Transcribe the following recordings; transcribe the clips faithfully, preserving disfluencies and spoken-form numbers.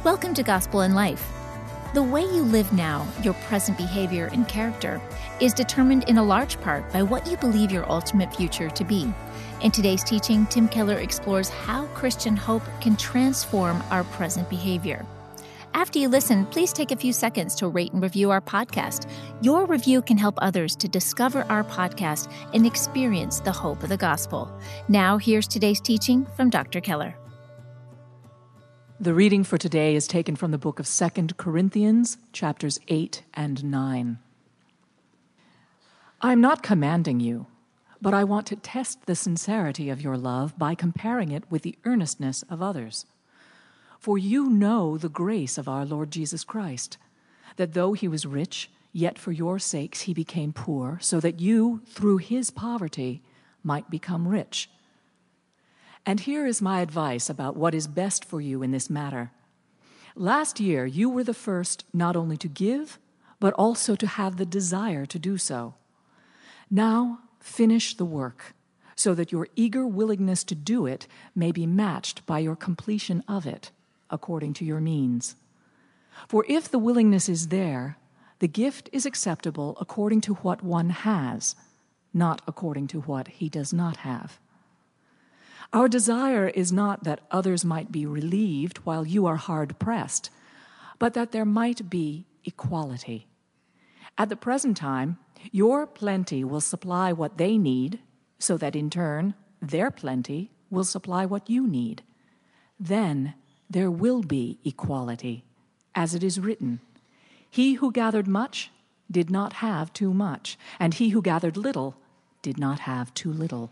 Welcome to Gospel in Life. The way you live now, your present behavior and character, is determined in a large part by what you believe your ultimate future to be. In today's teaching, Tim Keller explores how Christian hope can transform our present behavior. After you listen, please take a few seconds to rate and review our podcast. Your review can help others to discover our podcast and experience the hope of the gospel. Now, here's today's teaching from Doctor Keller. The reading for today is taken from the book of Second Corinthians, chapters eight and nine. I am not commanding you, but I want to test the sincerity of your love by comparing it with the earnestness of others. For you know the grace of our Lord Jesus Christ, that though he was rich, yet for your sakes he became poor, so that you, through his poverty, might become rich. And here is my advice about what is best for you in this matter. Last year you were the first not only to give, but also to have the desire to do so. Now finish the work, so that your eager willingness to do it may be matched by your completion of it, according to your means. For if the willingness is there, the gift is acceptable according to what one has, not according to what he does not have. Our desire is not that others might be relieved while you are hard-pressed, but that there might be equality. At the present time, your plenty will supply what they need, so that in turn, their plenty will supply what you need. Then there will be equality, as it is written, "He who gathered much did not have too much, and he who gathered little did not have too little."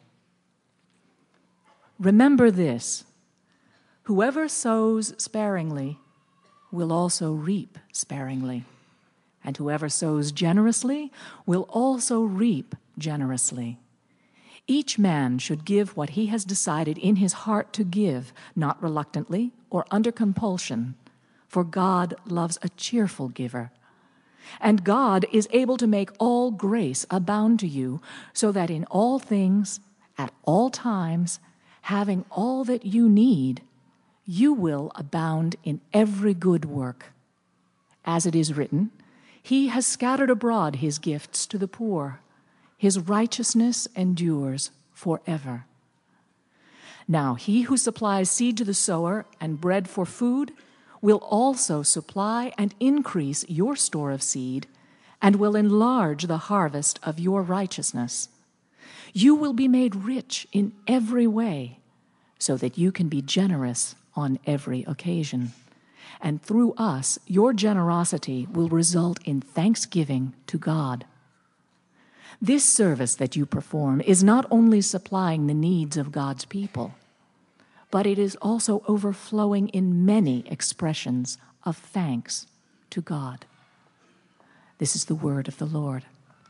Remember this: whoever sows sparingly will also reap sparingly, and whoever sows generously will also reap generously. Each man should give what he has decided in his heart to give, not reluctantly or under compulsion, for God loves a cheerful giver. And God is able to make all grace abound to you, so that in all things, at all times, having all that you need, you will abound in every good work. As it is written, "He has scattered abroad his gifts to the poor. His righteousness endures forever." Now he who supplies seed to the sower and bread for food will also supply and increase your store of seed, and will enlarge the harvest of your righteousness. You will be made rich in every way, so that you can be generous on every occasion. And through us, your generosity will result in thanksgiving to God. This service that you perform is not only supplying the needs of God's people, but it is also overflowing in many expressions of thanks to God. This is the word of the Lord.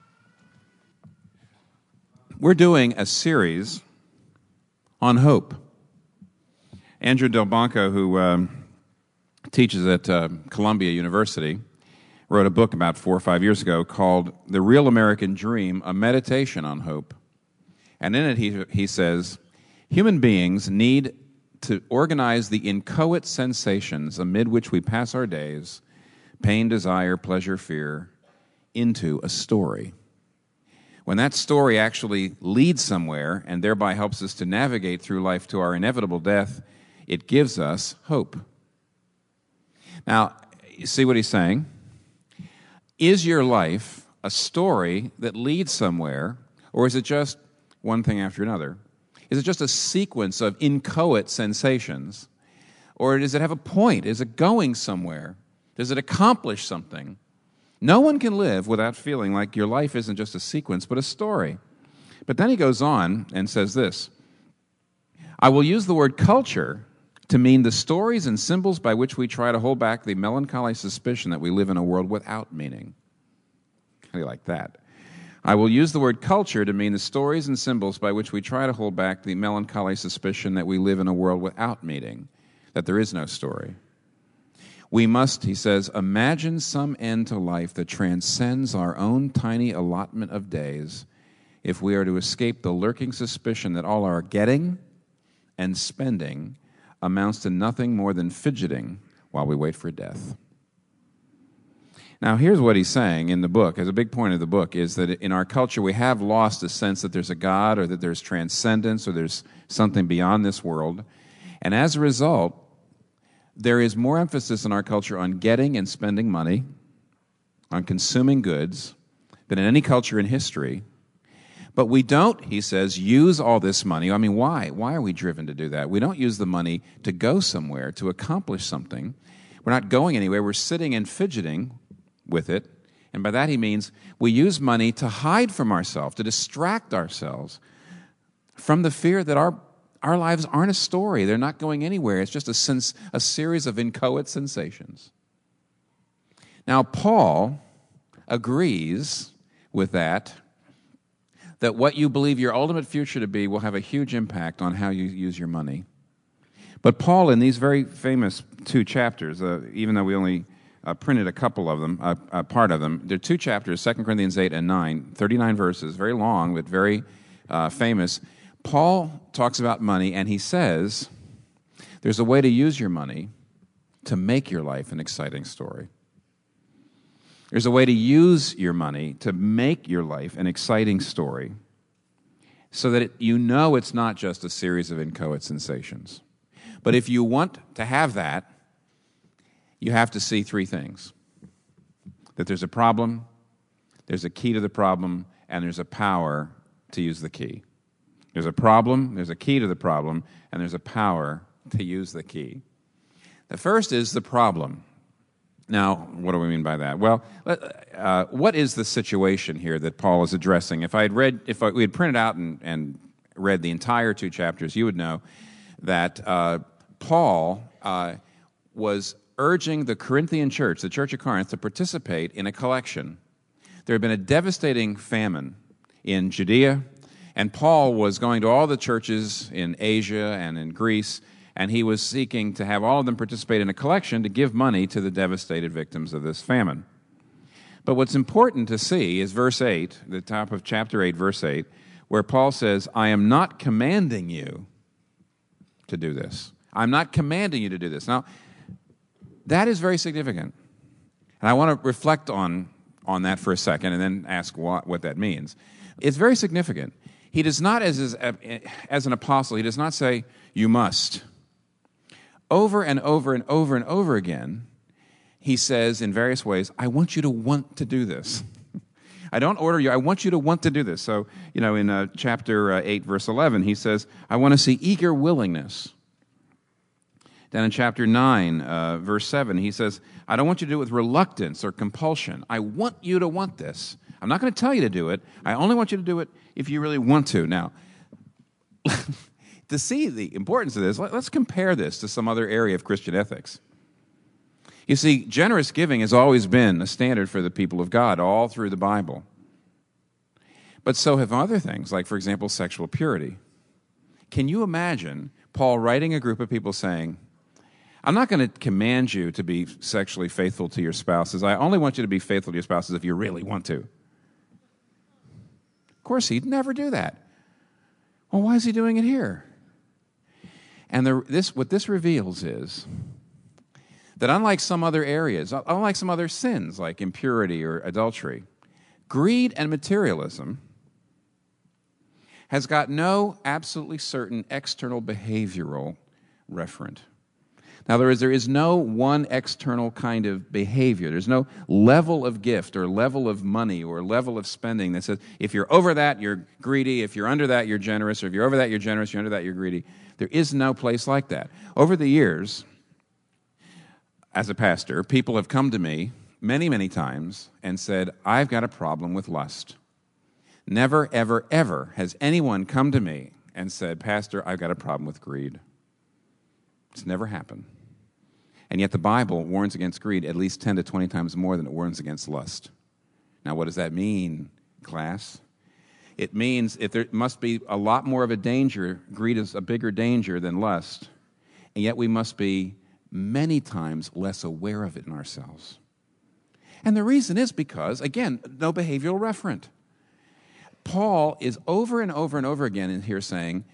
We're doing a series on hope. Andrew Delbanco, who um, teaches at uh, Columbia University, wrote a book about four or five years ago called The Real American Dream, A Meditation on Hope. And in it he, he says, human beings need to organize the inchoate sensations amid which we pass our days, pain, desire, pleasure, fear, into a story. When that story actually leads somewhere and thereby helps us to navigate through life to our inevitable death, it gives us hope. Now, you see what he's saying? Is your life a story that leads somewhere, or is it just one thing after another? Is it just a sequence of inchoate sensations, or does it have a point? Is it going somewhere? Does it accomplish something? No one can live without feeling like your life isn't just a sequence, but a story. But then he goes on and says this: I will use the word culture to mean the stories and symbols by which we try to hold back the melancholy suspicion that we live in a world without meaning. How do you like that? I will use the word culture to mean the stories and symbols by which we try to hold back the melancholy suspicion that we live in a world without meaning, that there is no story. We must, he says, imagine some end to life that transcends our own tiny allotment of days if we are to escape the lurking suspicion that all our getting and spending amounts to nothing more than fidgeting while we wait for death. Now, here's what he's saying in the book, as a big point of the book, is that in our culture we have lost a sense that there's a God or that there's transcendence or there's something beyond this world. And as a result, there is more emphasis in our culture on getting and spending money, on consuming goods, than in any culture in history. But we don't, he says, use all this money. I mean, why? Why are we driven to do that? We don't use the money to go somewhere, to accomplish something. We're not going anywhere. We're sitting and fidgeting with it. And by that he means we use money to hide from ourselves, to distract ourselves from the fear that our our lives aren't a story. They're not going anywhere. It's just a, sense, a series of inchoate sensations. Now, Paul agrees with that, that what you believe your ultimate future to be will have a huge impact on how you use your money. But Paul, in these very famous two chapters, uh, even though we only uh, printed a couple of them, uh, uh, part of them, there are two chapters, Second Corinthians eight and nine, thirty-nine verses, very long, but very uh, famous. Paul talks about money, and he says there's a way to use your money to make your life an exciting story. There's a way to use your money to make your life an exciting story so that it, you know it's not just a series of inchoate sensations. But if you want to have that, you have to see three things. That there's a problem, there's a key to the problem, and there's a power to use the key. There's a problem, there's a key to the problem, and there's a power to use the key. The first is the problem. Now, what do we mean by that? Well, uh, what is the situation here that Paul is addressing? If I had read, if I, we had printed out and, and read the entire two chapters, you would know that uh, Paul uh, was urging the Corinthian church, the church of Corinth, to participate in a collection. There had been a devastating famine in Judea, and Paul was going to all the churches in Asia and in Greece, and he was seeking to have all of them participate in a collection to give money to the devastated victims of this famine. But what's important to see is verse eight, the top of chapter eight, verse eight, where Paul says, I am not commanding you to do this. I'm not commanding you to do this. Now, that is very significant. And I want to reflect on, on that for a second and then ask what, what that means. It's very significant. He does not, as, as, as an apostle, he does not say, you must. Over and over and over and over again, he says in various ways, I want you to want to do this. I don't order you, I want you to want to do this. So, you know, in uh, chapter uh, eight, verse eleven, he says, I want to see eager willingness. Then in chapter nine, uh, verse seven, he says, I don't want you to do it with reluctance or compulsion. I want you to want this. I'm not going to tell you to do it. I only want you to do it if you really want to. Now, to see the importance of this, let's compare this to some other area of Christian ethics. You see, generous giving has always been a standard for the people of God all through the Bible. But so have other things, like, for example, sexual purity. Can you imagine Paul writing a group of people saying, I'm not going to command you to be sexually faithful to your spouses. I only want you to be faithful to your spouses if you really want to. Of course, he'd never do that. Well, why is he doing it here? And the, this, what this reveals is that unlike some other areas, unlike some other sins like impurity or adultery, greed and materialism has got no absolutely certain external behavioral referent. Now, there is, there is no one external kind of behavior. There's no level of gift or level of money or level of spending that says, if you're over that, you're greedy. If you're under that, you're generous. Or if you're over that, you're generous. You're under that, you're greedy. There is no place like that. Over the years, as a pastor, people have come to me many, many times and said, I've got a problem with lust. Never, ever, ever has anyone come to me and said, Pastor, I've got a problem with greed. It's never happened. And yet the Bible warns against greed at least ten to twenty times more than it warns against lust. Now, what does that mean, class? It means if there must be a lot more of a danger, greed is a bigger danger than lust, and yet we must be many times less aware of it in ourselves. And the reason is because, again, no behavioral referent. Paul is over and over and over again in here saying,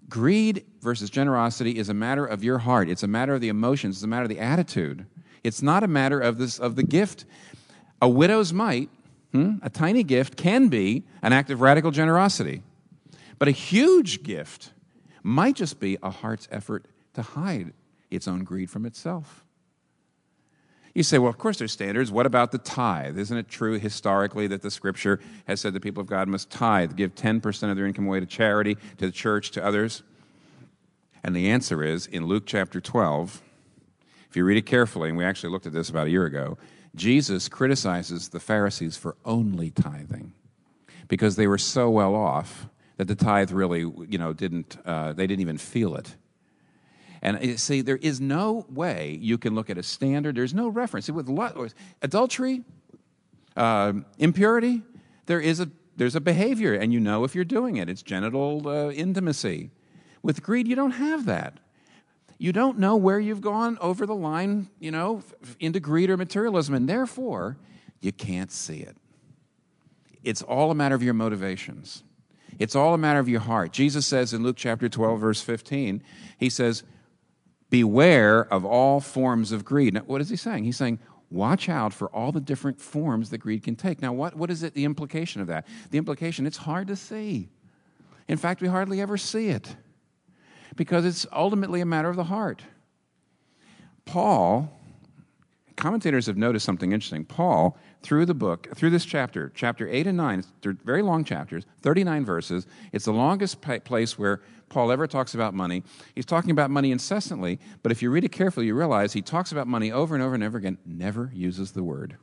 Greed versus generosity is a matter of your heart. It's a matter of the emotions. It's a matter of the attitude. It's not a matter of this of the gift. A widow's mite, hmm, a tiny gift, can be an act of radical generosity. But a huge gift might just be a heart's effort to hide its own greed from itself. You say, well, of course there's standards. What about the tithe? Isn't it true historically that the Scripture has said the people of God must tithe, give ten percent of their income away to charity, to the church, to others? And the answer is, in Luke chapter twelve, if you read it carefully, and we actually looked at this about a year ago, Jesus criticizes the Pharisees for only tithing because they were so well off that the tithe really, you know, didn't, uh, they didn't even feel it. And you see, there is no way you can look at a standard. There's no reference. With adultery, uh, impurity, there is a there's a behavior, and you know if you're doing it. It's genital uh, intimacy. With greed, you don't have that. You don't know where you've gone over the line, you know, into greed or materialism, and therefore, you can't see it. It's all a matter of your motivations. It's all a matter of your heart. Jesus says in Luke chapter twelve, verse fifteen, he says, beware of all forms of greed. Now, what is he saying? He's saying, watch out for all the different forms that greed can take. Now, what, what is it, the implication of that? The implication, it's hard to see. In fact, we hardly ever see it because it's ultimately a matter of the heart. Paul, commentators have noticed something interesting. Paul, through the book, through this chapter, chapter eight and nine, they're very long chapters, thirty-nine verses. It's the longest place where Paul ever talks about money. He's talking about money incessantly, but if you read it carefully, you realize he talks about money over and over and over again, never uses the word.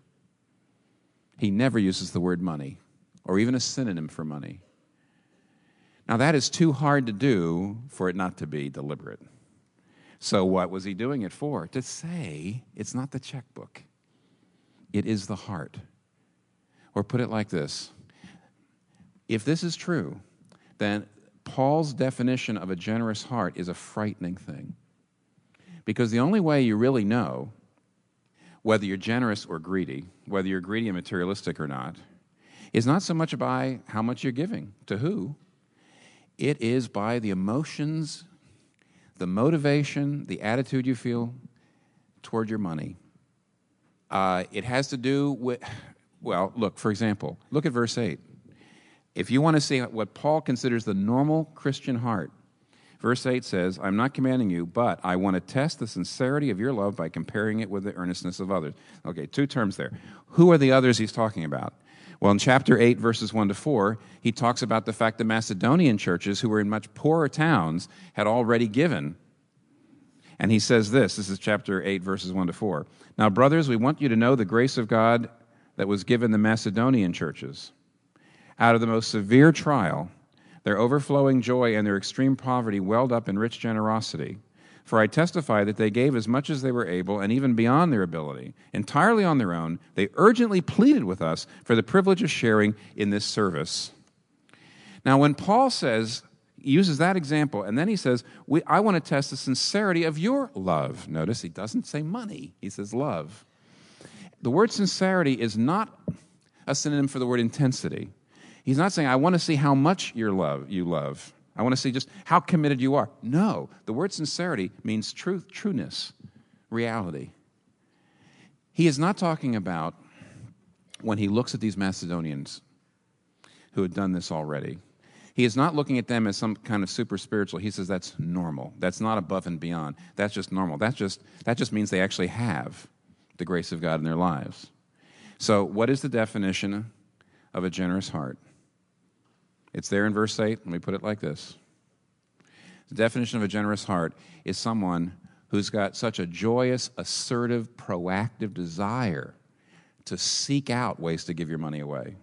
He never uses the word money, or even a synonym for money. Now, that is too hard to do for it not to be deliberate. So what was he doing it for? To say it's not the checkbook. It is the heart. Or put it like this. If this is true, then Paul's definition of a generous heart is a frightening thing. Because the only way you really know whether you're generous or greedy, whether you're greedy and materialistic or not, is not so much by how much you're giving, to who. It is by the emotions, the motivation, the attitude you feel toward your money. Uh, it has to do with, well, look, for example, look at verse eight. If you want to see what Paul considers the normal Christian heart, verse eight says, I'm not commanding you, but I want to test the sincerity of your love by comparing it with the earnestness of others. Okay, two terms there. Who are the others he's talking about? Well, in chapter eight, verses one to four, he talks about the fact the Macedonian churches, who were in much poorer towns, had already given. And he says this, this is chapter eight, verses one to four. Now, brothers, we want you to know the grace of God that was given the Macedonian churches. Out of the most severe trial, their overflowing joy and their extreme poverty welled up in rich generosity. For I testify that they gave as much as they were able, and even beyond their ability, entirely on their own. They urgently pleaded with us for the privilege of sharing in this service. Now, when Paul says, he uses that example, and then he says, we, I want to test the sincerity of your love. Notice he doesn't say money, he says love. The word sincerity is not a synonym for the word intensity. He's not saying, I want to see how much you love, you love. I want to see just how committed you are. No, the word sincerity means truth, trueness, reality. He is not talking about when he looks at these Macedonians who had done this already. He is not looking at them as some kind of super spiritual. He says that's normal. That's not above and beyond. That's just normal. That's just, that just means they actually have the grace of God in their lives. So what is the definition of a generous heart? It's there in verse eight. Let me put it like this. The definition of a generous heart is someone who's got such a joyous, assertive, proactive desire to seek out ways to give your money away,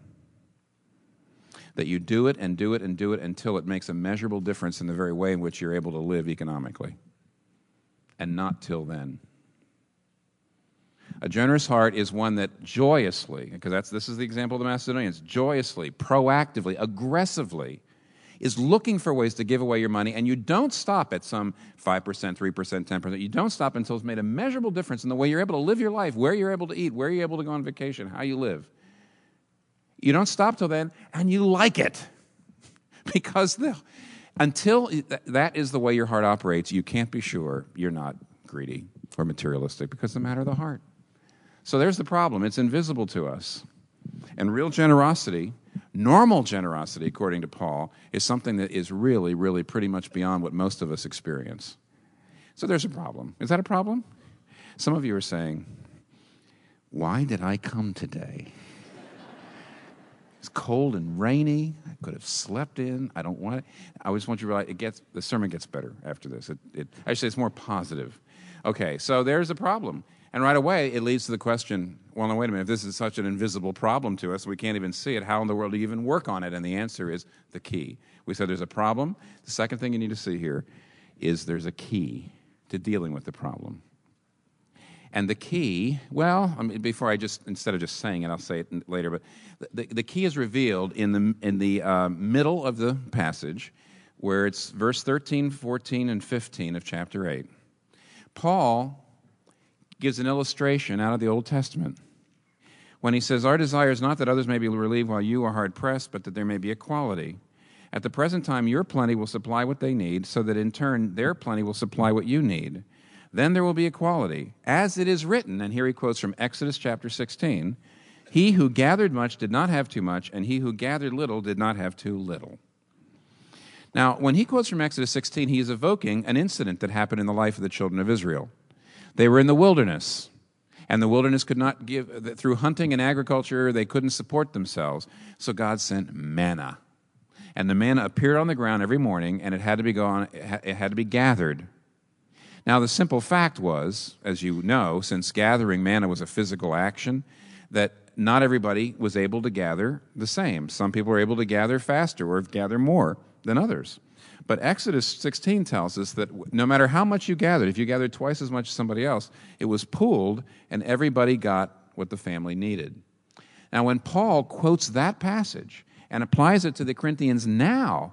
that you do it and do it and do it until it makes a measurable difference in the very way in which you're able to live economically, and not till then. A generous heart is one that joyously, because that's this is the example of the Macedonians, joyously, proactively, aggressively is looking for ways to give away your money, and you don't stop at some five percent, three percent, ten percent. You don't stop until it's made a measurable difference in the way you're able to live your life, where you're able to eat, where you're able to go on vacation, how you live. You don't stop till then, and you like it. Because the, Until that is the way your heart operates, you can't be sure you're not greedy or materialistic, because it's a matter of the heart. So there's the problem. It's invisible to us. And real generosity, normal generosity, according to Paul, is something that is really, really pretty much beyond what most of us experience. So there's a problem. Is that a problem? Some of you are saying, why did I come today? It's cold and rainy. I could have slept in. I don't want it. I just want you to realize it gets, the sermon gets better after this. It, it, actually, it's more positive. Okay, so there's a problem. And right away, it leads to the question, well, no, wait a minute. If this is such an invisible problem to us, we can't even see it, how in the world do you even work on it? And the answer is the key. We said there's a problem. The second thing you need to see here is there's a key to dealing with the problem. And the key, well, I mean, before I just, instead of just saying it, I'll say it later, but the, the key is revealed in the, in the uh, middle of the passage, where it's verse thirteen, fourteen, and fifteen of chapter eight. Paul gives an illustration out of the Old Testament when he says, our desire is not that others may be relieved while you are hard-pressed, but that there may be equality. At the present time, your plenty will supply what they need, so that in turn their plenty will supply what you need. Then there will be equality. As it is written, and here he quotes from Exodus chapter sixteen, he who gathered much did not have too much, and he who gathered little did not have too little. Now, when he quotes from Exodus sixteen, he is evoking an incident that happened in the life of the children of Israel. They were in the wilderness, and the wilderness could not give, through hunting and agriculture, they couldn't support themselves. So God sent manna. And the manna appeared on the ground every morning, and it had to be gone, it had to be gathered. Now, the simple fact was, as you know, since gathering manna was a physical action, that not everybody was able to gather the same. Some people were able to gather faster or gather more than others. But Exodus sixteen tells us that no matter how much you gathered, if you gathered twice as much as somebody else, it was pooled and everybody got what the family needed. Now, when Paul quotes that passage and applies it to the Corinthians now,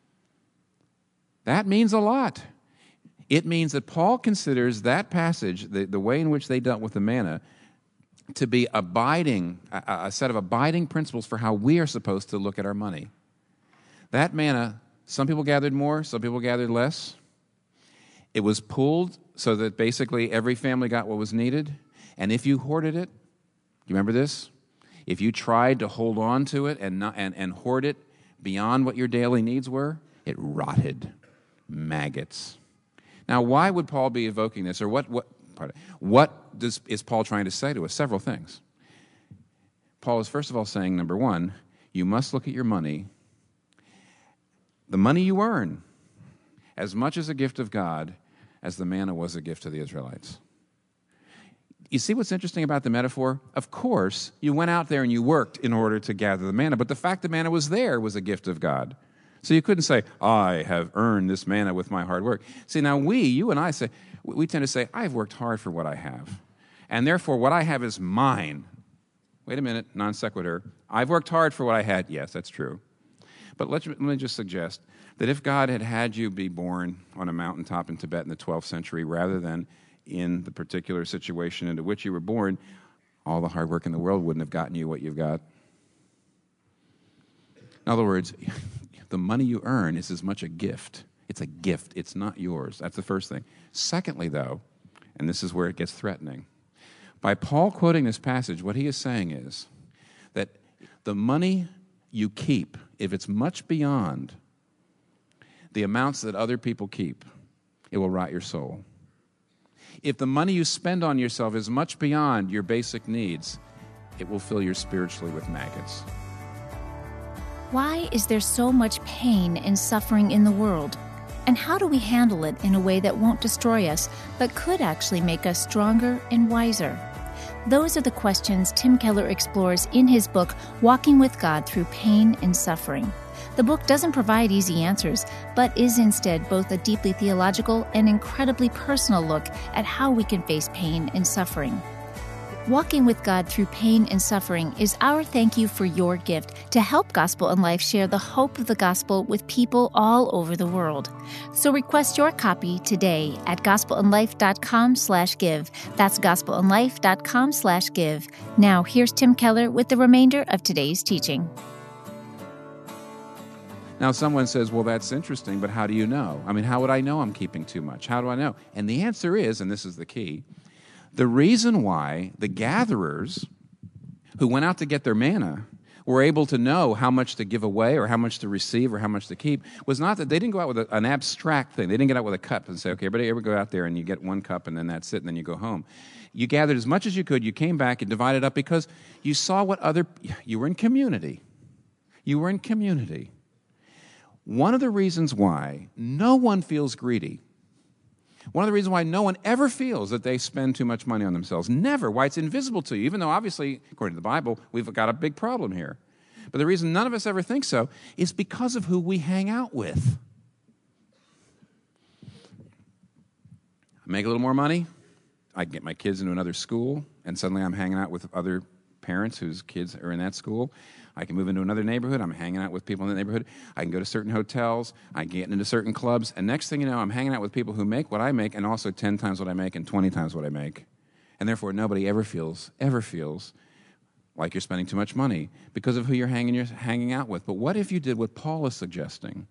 that means a lot. It means that Paul considers that passage, the, the way in which they dealt with the manna, to be abiding, a, a set of abiding principles for how we are supposed to look at our money. That manna, some people gathered more, some people gathered less. It was pooled so that basically every family got what was needed. And if you hoarded it, you remember this? If you tried to hold on to it and, not, and, and hoard it beyond what your daily needs were, it rotted. Maggots. Now, why would Paul be evoking this, or what? What? Pardon, what does, is Paul trying to say to us? Several things. Paul is first of all saying, number one, you must look at your money, the money you earn, as much as a gift of God as the manna was a gift to the Israelites. You see what's interesting about the metaphor? Of course, you went out there and you worked in order to gather the manna, but the fact that manna was there was a gift of God. So you couldn't say, I have earned this manna with my hard work. See, now we, you and I say, we tend to say, I've worked hard for what I have. And therefore, what I have is mine. Wait a minute, non sequitur. I've worked hard for what I had. Yes, that's true. But let, let me just suggest that if God had had you be born on a mountaintop in Tibet in the twelfth century rather than in the particular situation into which you were born, all the hard work in the world wouldn't have gotten you what you've got. In other words, the money you earn is as much a gift. It's a gift. It's not yours. That's the first thing. Secondly, though, and this is where it gets threatening, by Paul quoting this passage, what he is saying is that the money you keep, if it's much beyond the amounts that other people keep, it will rot your soul. If the money you spend on yourself is much beyond your basic needs, it will fill you spiritually with maggots. Why is there so much pain and suffering in the world? And how do we handle it in a way that won't destroy us, but could actually make us stronger and wiser? Those are the questions Tim Keller explores in his book, Walking with God Through Pain and Suffering. The book doesn't provide easy answers, but is instead both a deeply theological and incredibly personal look at how we can face pain and suffering. Walking with God Through Pain and Suffering is our thank you for your gift to help Gospel in Life share the hope of the gospel with people all over the world. So request your copy today at gospelinlife.com slash give. That's gospelinlife.com slash give. Now, here's Tim Keller with the remainder of today's teaching. Now, someone says, well, that's interesting, but how do you know? I mean, how would I know I'm keeping too much? How do I know? And the answer is, and this is the key, the reason why the gatherers who went out to get their manna were able to know how much to give away or how much to receive or how much to keep was not that they didn't go out with a, an abstract thing. They didn't get out with a cup and say, okay, everybody ever go out there and you get one cup and then that's it and then you go home. You gathered as much as you could. You came back and divided up because you saw what other, you were in community. You were in community. One of the reasons why no one feels greedy, one of the reasons why no one ever feels that they spend too much money on themselves, never, why it's invisible to you, even though obviously, according to the Bible, we've got a big problem here. But the reason none of us ever think so is because of who we hang out with. I make a little more money, I get my kids into another school, and suddenly I'm hanging out with other parents whose kids are in that school. I can move into another neighborhood. I'm hanging out with people in the neighborhood. I can go to certain hotels. I can get into certain clubs. And next thing you know, I'm hanging out with people who make what I make and also ten times what I make and twenty times what I make. And therefore, nobody ever feels, ever feels like you're spending too much money because of who you're hanging, you're hanging out with. But what if you did what Paul is suggesting?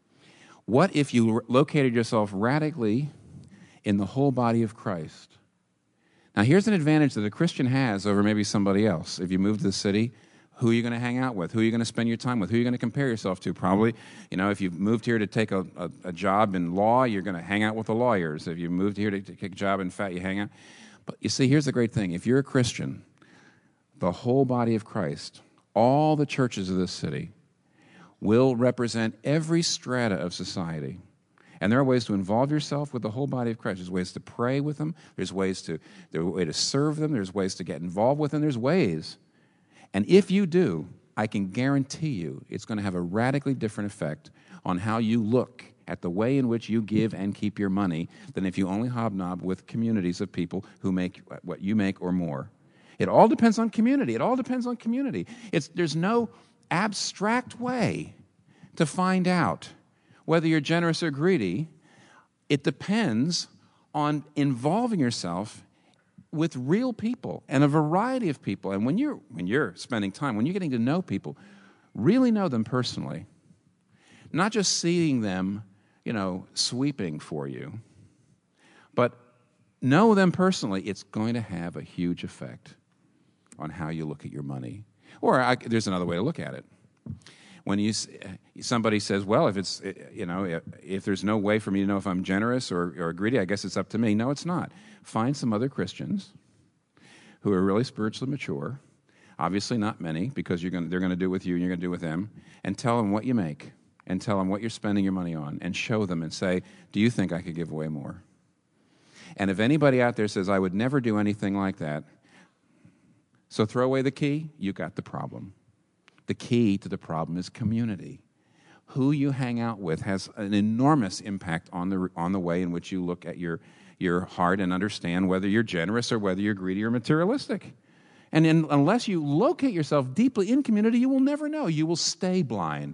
What if you located yourself radically in the whole body of Christ? Now, here's an advantage that a Christian has over maybe somebody else. If you move to the city, who are you going to hang out with? Who are you going to spend your time with? Who are you going to compare yourself to? Probably, you know, if you've moved here to take a, a, a job in law, you're going to hang out with the lawyers. If you moved here to take a job in fat, you hang out. But you see, here's the great thing. If you're a Christian, the whole body of Christ, all the churches of this city, will represent every strata of society. And there are ways to involve yourself with the whole body of Christ. There's ways to pray with them. There's ways to, there's a way to serve them. There's ways to get involved with them. There's ways. And if you do, I can guarantee you it's going to have a radically different effect on how you look at the way in which you give and keep your money than if you only hobnob with communities of people who make what you make or more. It all depends on community. It all depends on community. It's, there's no abstract way to find out whether you're generous or greedy. It depends on involving yourself with real people and a variety of people. And when you're, when you're spending time, when you're getting to know people, really know them personally, not just seeing them, you know, sweeping for you, but know them personally, it's going to have a huge effect on how you look at your money. Or I, there's another way to look at it. When you somebody says, well, if it's, you know, if, if there's no way for me to know if I'm generous or, or greedy, I guess it's up to me. No, it's not. Find some other Christians who are really spiritually mature, obviously not many, because you're going they're going to do it with you and you're going to do it with them, and tell them what you make and tell them what you're spending your money on and show them and say, do you think I could give away more? And if anybody out there says, I would never do anything like that, so throw away the key, you got the problem. The key to the problem is community. Who you hang out with has an enormous impact on the on the way in which you look at your, your heart and understand whether you're generous or whether you're greedy or materialistic. And in, unless you locate yourself deeply in community, you will never know. You will stay blind.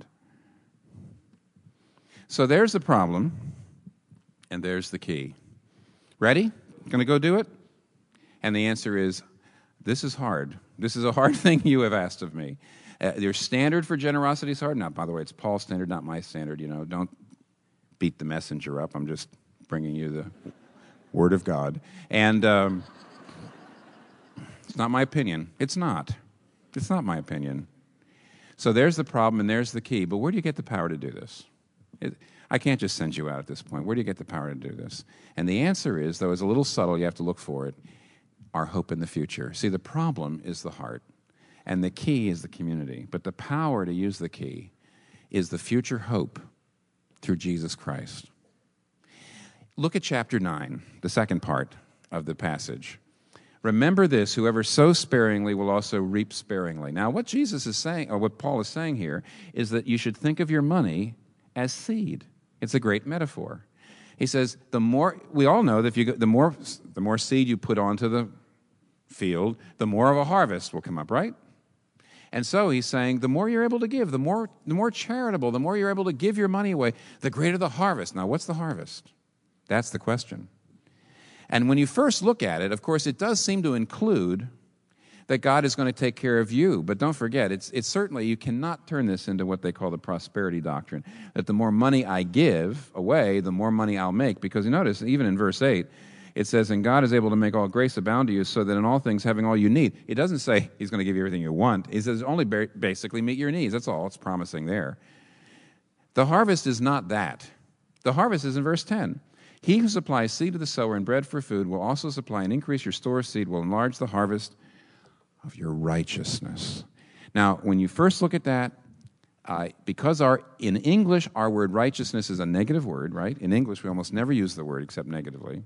So there's the problem, and there's the key. Ready? Going to go do it? And the answer is, this is hard. This is a hard thing you have asked of me. Uh, your standard for generosity is hard. Now, by the way, it's Paul's standard, not my standard. You know, don't beat the messenger up. I'm just bringing you the Word of God. And um, it's not my opinion. It's not. It's not my opinion. So there's the problem, and there's the key. But where do you get the power to do this? It, I can't just send you out at this point. Where do you get the power to do this? And the answer is, though it's a little subtle, you have to look for it, our hope in the future. See, the problem is the heart. And the key is the community. But the power to use the key is the future hope through Jesus Christ. Look at chapter nine, the second part of the passage. Remember this, whoever sows sparingly will also reap sparingly. Now, what Jesus is saying, or what Paul is saying here, is that you should think of your money as seed. It's a great metaphor. He says, the more, we all know that if you, the more, the more seed you put onto the field, the more of a harvest will come up, right? And so he's saying, the more you're able to give, the more, the more charitable, the more you're able to give your money away, the greater the harvest. Now, what's the harvest? That's the question. And when you first look at it, of course, it does seem to include that God is going to take care of you. But don't forget, it's, it's certainly, you cannot turn this into what they call the prosperity doctrine, that the more money I give away, the more money I'll make. Because you notice, even in verse eight, it says, and God is able to make all grace abound to you so that in all things having all you need. It doesn't say he's going to give you everything you want. He says only basically meet your needs. That's all it's promising there. The harvest is not that. The harvest is in verse ten. He who supplies seed to the sower and bread for food will also supply and increase your store of seed, will enlarge the harvest of your righteousness. Now, when you first look at that, uh, because our in English, our word righteousness is a negative word, right? In English, we almost never use the word except negatively.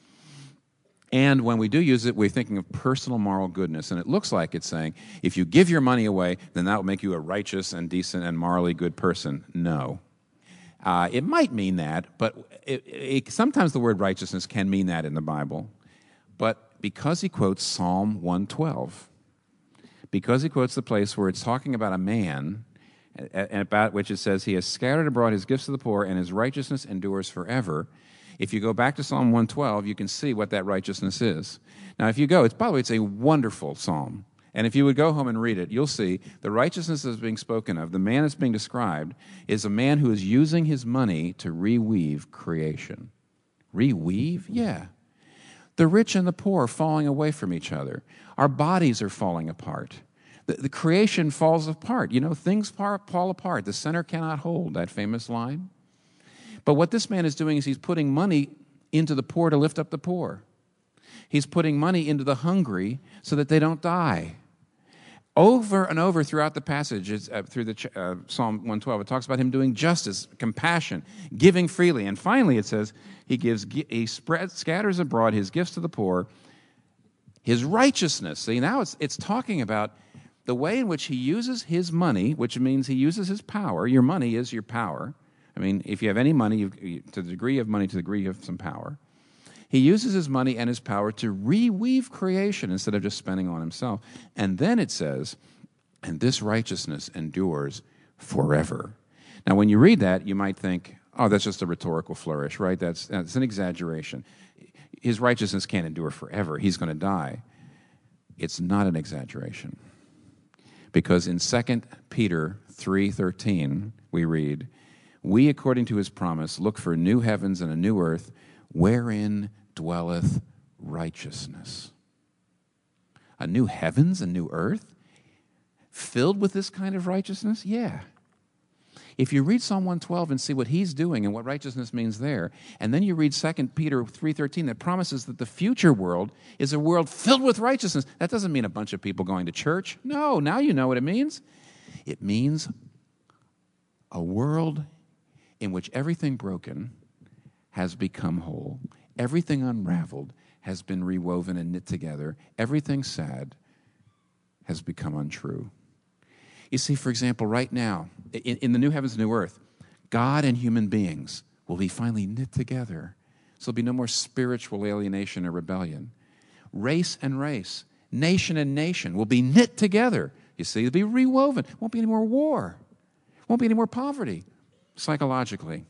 And when we do use it, we're thinking of personal moral goodness. And it looks like it's saying, if you give your money away, then that will make you a righteous and decent and morally good person. No. Uh, it might mean that, but it, it, sometimes the word righteousness can mean that in the Bible. But because he quotes Psalm one twelve, because he quotes the place where it's talking about a man, and about which it says, he has scattered abroad his gifts to the poor, and his righteousness endures forever. If you go back to Psalm one twelve, you can see what that righteousness is. Now, if you go, it's by the way, it's a wonderful psalm. And if you would go home and read it, you'll see the righteousness that's being spoken of, the man that's being described, is a man who is using his money to reweave creation. Reweave? Yeah. The rich and the poor are falling away from each other. Our bodies are falling apart. The, the creation falls apart. You know, things fall apart. The center cannot hold, that famous line. But what this man is doing is he's putting money into the poor to lift up the poor. He's putting money into the hungry so that they don't die. Over and over throughout the passage, it's, uh, through the uh, Psalm one twelve, it talks about him doing justice, compassion, giving freely. And finally it says he gives, he spreads, scatters abroad his gifts to the poor, his righteousness. See, now it's, it's talking about the way in which he uses his money, which means he uses his power. Your money is your power. I mean, if you have any money, you, to the degree of money, to the degree of some power. He uses his money and his power to reweave creation instead of just spending on himself. And then it says, and this righteousness endures forever. Now, when you read that, you might think, oh, that's just a rhetorical flourish, right? That's, that's an exaggeration. His righteousness can't endure forever. He's going to die. It's not an exaggeration. Because in Second Peter three thirteen, we read, we, according to his promise, look for new heavens and a new earth, wherein dwelleth righteousness. A new heavens, a new earth, filled with this kind of righteousness? Yeah. If you read Psalm one twelve and see what he's doing and what righteousness means there, and then you read Second Peter three thirteen that promises that the future world is a world filled with righteousness, that doesn't mean a bunch of people going to church. No, now you know what it means. It means a world in which everything broken has become whole. Everything unraveled has been rewoven and knit together. Everything sad has become untrue. You see, for example, right now, in, in the new heavens and new earth, God and human beings will be finally knit together. So there'll be no more spiritual alienation or rebellion. Race and race, nation and nation will be knit together. You see, they'll be rewoven. Won't be any more war. Won't be any more poverty. Psychologically,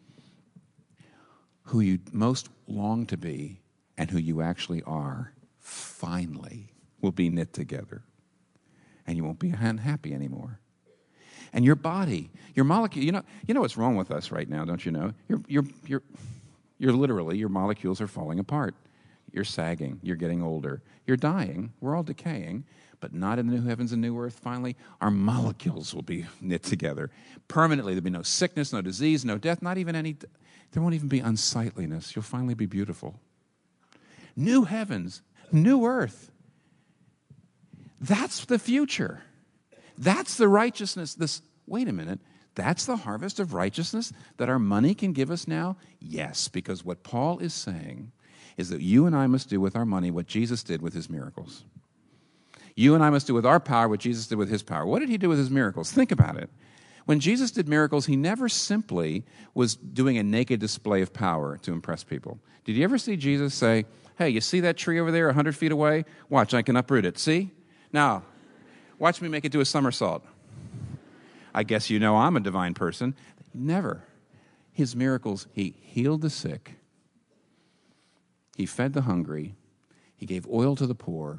who you most long to be and who you actually are, finally, will be knit together. And you won't be unhappy anymore. And your body, your molecule, you know, you know what's wrong with us right now, don't you know? You're, you're, you're, you're literally, your molecules are falling apart. You're sagging. You're getting older. You're dying. We're all decaying. But not in the new heavens and new earth. Finally, our molecules will be knit together. Permanently, there'll be no sickness, no disease, no death, not even any, there won't even be unsightliness. You'll finally be beautiful. New heavens, new earth. That's the future. That's the righteousness. This, wait a minute, that's the harvest of righteousness that our money can give us now? Yes, because what Paul is saying is that you and I must do with our money what Jesus did with his miracles. You and I must do with our power what Jesus did with his power. What did he do with his miracles? Think about it. When Jesus did miracles, he never simply was doing a naked display of power to impress people. Did you ever see Jesus say, hey, you see that tree over there one hundred feet away? Watch, I can uproot it. See? Now, watch me make it do a somersault. I guess you know I'm a divine person. Never. His miracles, he healed the sick. He fed the hungry. He gave oil to the poor.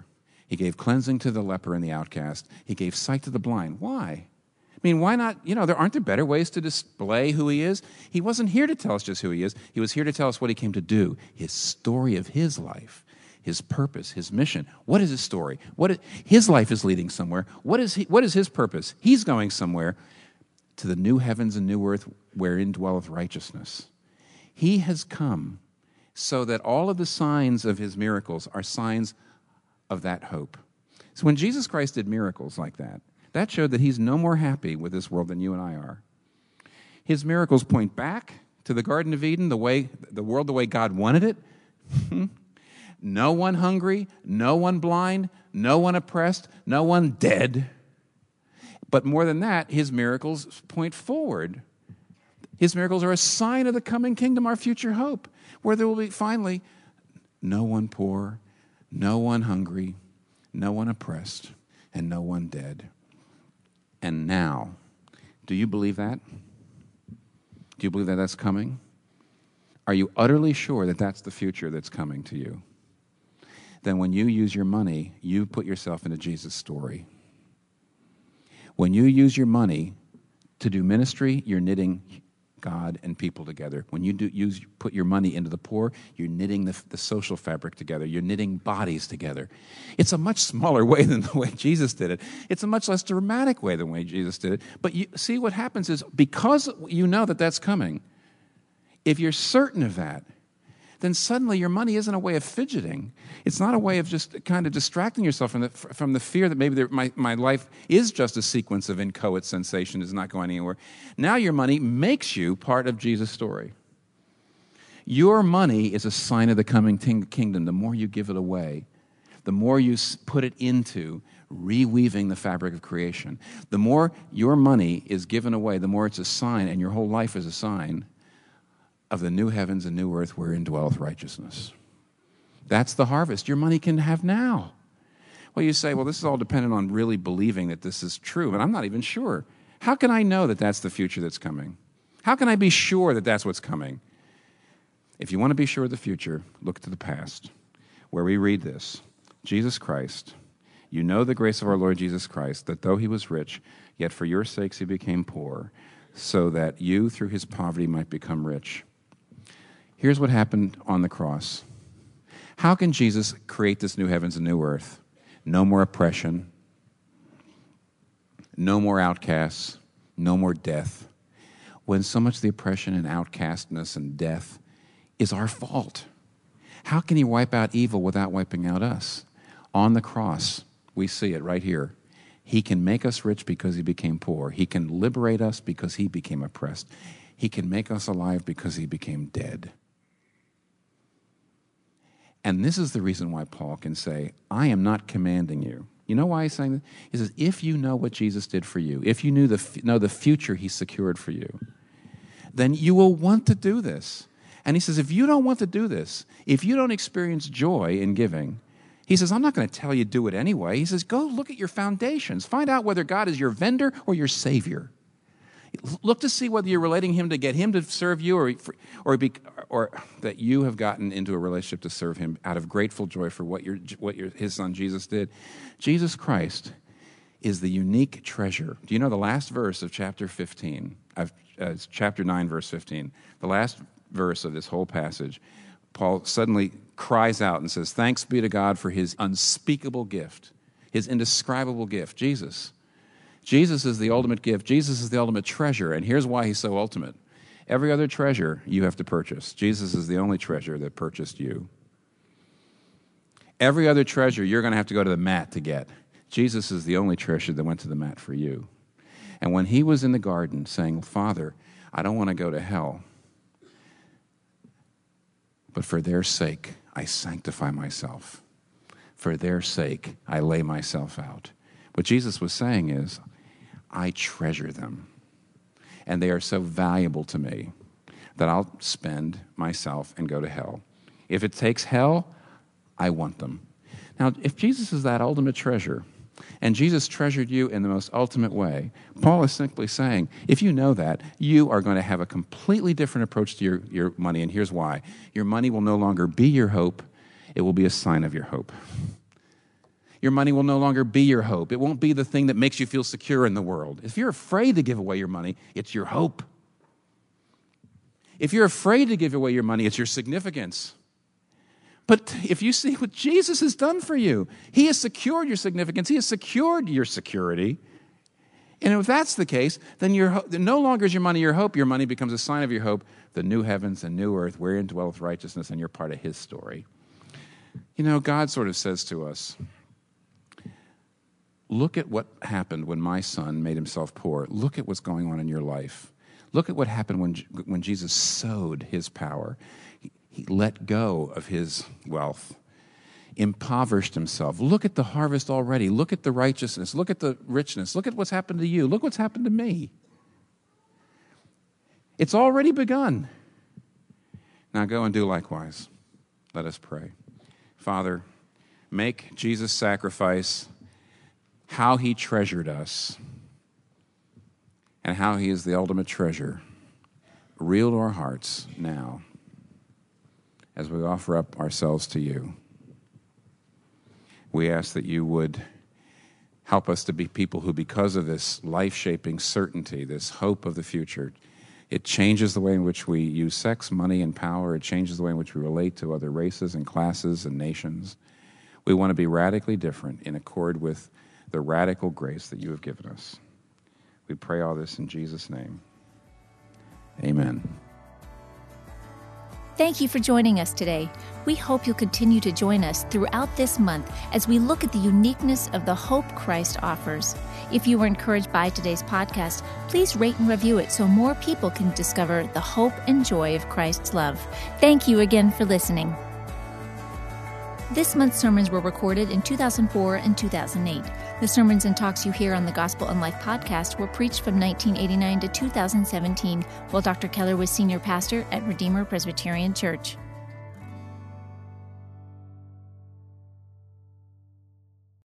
He gave cleansing to the leper and the outcast. He gave sight to the blind. Why? I mean, why not? You know, there aren't there better ways to display who he is? He wasn't here to tell us just who he is. He was here to tell us what he came to do, his story of his life, his purpose, his mission. What is his story? What is, his life is leading somewhere. What is, he, what is his purpose? He's going somewhere to the new heavens and new earth wherein dwelleth righteousness. He has come so that all of the signs of his miracles are signs of that hope. So when Jesus Christ did miracles like that, that showed that he's no more happy with this world than you and I are. His miracles point back to the Garden of Eden, the way the world the way God wanted it. No one hungry, no one blind, no one oppressed, no one dead. But more than that, his miracles point forward. His miracles are a sign of the coming kingdom, our future hope, where there will be finally no one poor, no one hungry, no one oppressed, and no one dead. And now, do you believe that? Do you believe that that's coming? Are you utterly sure that that's the future that's coming to you? Then when you use your money, you put yourself into Jesus' story. When you use your money to do ministry, you're knitting God and people together. When you do use put your money into the poor, you're knitting the, the social fabric together. You're knitting bodies together. It's a much smaller way than the way Jesus did it. It's a much less dramatic way than the way Jesus did it. But you see, what happens is, because you know that that's coming, if you're certain of that, then suddenly your money isn't a way of fidgeting. It's not a way of just kind of distracting yourself from the, from the fear that maybe there, my, my life is just a sequence of inchoate sensation, is not going anywhere. Now your money makes you part of Jesus' story. Your money is a sign of the coming ting- kingdom. The more you give it away, the more you put it into reweaving the fabric of creation. The more your money is given away, the more it's a sign, and your whole life is a sign of the new heavens and new earth wherein dwelleth righteousness. That's the harvest your money can have now. Well, you say, well, this is all dependent on really believing that this is true, but I'm not even sure. How can I know that that's the future that's coming? How can I be sure that that's what's coming? If you want to be sure of the future, look to the past, where we read this. Jesus Christ, you know the grace of our Lord Jesus Christ, that though he was rich, yet for your sakes he became poor, so that you through his poverty might become rich. Here's what happened on the cross. How can Jesus create this new heavens and new earth? No more oppression, no more outcasts, no more death. When so much of the oppression and outcastness and death is our fault. How can he wipe out evil without wiping out us? On the cross, we see it right here. He can make us rich because he became poor. He can liberate us because he became oppressed. He can make us alive because he became dead. And this is the reason why Paul can say, I am not commanding you. You know why he's saying that? He says, if you know what Jesus did for you, if you knew the, know the future he secured for you, then you will want to do this. And he says, if you don't want to do this, if you don't experience joy in giving, he says, I'm not going to tell you do it anyway. He says, go look at your foundations. Find out whether God is your vendor or your savior. Look to see whether you're relating him to get him to serve you, or, or, be, or that you have gotten into a relationship to serve him out of grateful joy for what, your, what your, his son Jesus did. Jesus Christ is the unique treasure. Do you know the last verse of chapter fifteen, of uh, chapter nine, verse fifteen, the last verse of this whole passage, Paul suddenly cries out and says, thanks be to God for his unspeakable gift, his indescribable gift, Jesus. Jesus is the ultimate gift. Jesus is the ultimate treasure, and here's why he's so ultimate. Every other treasure you have to purchase. Jesus is the only treasure that purchased you. Every other treasure you're going to have to go to the mat to get. Jesus is the only treasure that went to the mat for you. And when he was in the garden saying, Father, I don't want to go to hell, but for their sake I sanctify myself. For their sake I lay myself out. What Jesus was saying is, I treasure them, and they are so valuable to me that I'll spend myself and go to hell. If it takes hell, I want them. Now, if Jesus is that ultimate treasure, and Jesus treasured you in the most ultimate way, Paul is simply saying, if you know that, you are going to have a completely different approach to your, your money, and here's why. Your money will no longer be your hope, it will be a sign of your hope. Your money will no longer be your hope. It won't be the thing that makes you feel secure in the world. If you're afraid to give away your money, it's your hope. If you're afraid to give away your money, it's your significance. But if you see what Jesus has done for you, he has secured your significance. He has secured your security. And if that's the case, then your, no longer is your money your hope. Your money becomes a sign of your hope, the new heavens and new earth, wherein dwelleth righteousness, and you're part of his story. You know, God sort of says to us, look at what happened when my son made himself poor. Look at what's going on in your life. Look at what happened when, when Jesus sowed his power. He, he let go of his wealth, impoverished himself. Look at the harvest already. Look at the righteousness. Look at the richness. Look at what's happened to you. Look what's happened to me. It's already begun. Now go and do likewise. Let us pray. Father, make Jesus' sacrifice how he treasured us and how he is the ultimate treasure real to our hearts now as we offer up ourselves to you. We ask that you would help us to be people who, because of this life-shaping certainty, this hope of the future, it changes the way in which we use sex, money, and power. It changes the way in which we relate to other races and classes and nations. We want to be radically different in accord with the radical grace that you have given us. We pray all this in Jesus' name. Amen. Thank you for joining us today. We hope you'll continue to join us throughout this month as we look at the uniqueness of the hope Christ offers. If you were encouraged by today's podcast, please rate and review it so more people can discover the hope and joy of Christ's love. Thank you again for listening. This month's sermons were recorded in two thousand four and two thousand eight. The sermons and talks you hear on the Gospel and Life podcast were preached from nineteen eighty-nine to two thousand seventeen, while Doctor Keller was senior pastor at Redeemer Presbyterian Church.